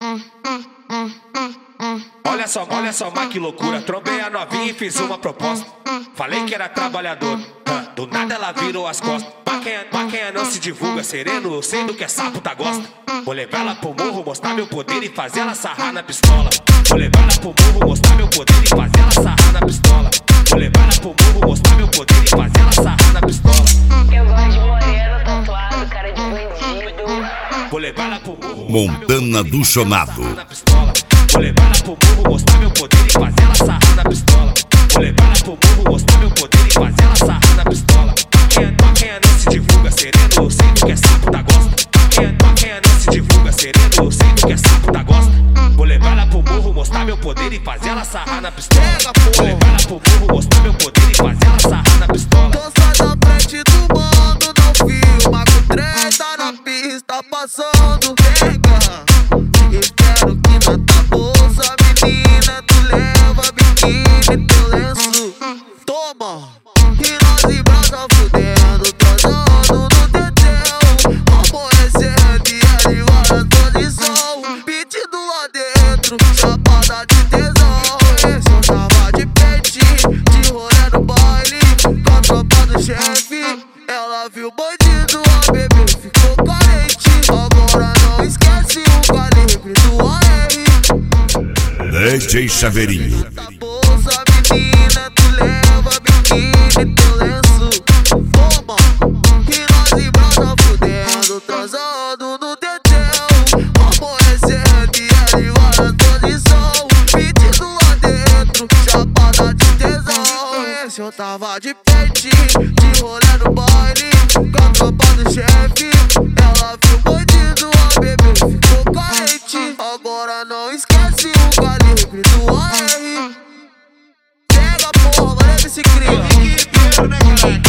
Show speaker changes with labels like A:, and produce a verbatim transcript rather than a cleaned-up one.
A: Olha só, olha só, mas que loucura. Trombei a novinha e fiz uma proposta. Falei que era trabalhador, do nada ela virou as costas. Maquinha, maquinha não se divulga, sereno, eu sei do que é sapo tá gosta. Vou levar ela pro morro, mostrar meu poder e fazer ela sarrar na pistola. Vou levar ela pro morro, mostrar meu poder e fazer ela sarrar na pistola. Vou levar ela pro morro, mostrar meu poder e fazer ela sarrar na pistola.
B: Eu gosto de moreno, tatuado, cara de bandido.
A: Vou levar ela pro morro,
C: Montana do Chonado.
A: Vou levar ela pro morro, mostrar meu poder e fazer ela sarrar na pistola. Vou levar ela pro morro, mostrar meu poder e fazer ela sarrar na pistola. Maquinha, maquinha não se divulga, sereno, eu sei do que é sapo tá gosta. Maquinha, maquinha não se divulga, sereno, eu sei do que é sapo tá gosta. Vou levar ela pro morro, mostrar meu poder e fazer ela sarrar na pistola. Vou levar ela pro morro, mostrar meu poder e fazer ela sarrar na pistola.
D: Tô só da frente do mundo, não filma com treta na pista passando. Pega, espero que na tua bolsa, menina, tu leva biquíni, teu lenço. Toma, e nós em brasa fudendo, transando no teteu. Amanhecendo e ali várias posição, pedido lá dentro, chapada de tesão. Esse eu tava de peitinho, de rolê no baile, com a tropa do chefe. Ela viu o bandido, a bebê ficou carente. Agora não esquece o calibre do A R.
C: D J Chaveirinho.
D: Bolsa, menina, tu leva biquíni, teu lenço. Toma, e nós em brasa fudendo, transando no teteu. Amanhecendo e ali várias posição, pedido lá dentro, chapada de tesão. Esse eu tava de peitinho, de rolê no baile, com a tropa do chefe. Ela viu o bandido, a bebê ficou carente. Agora não esquece o calibre do A R. Pega porra, olha esse crime.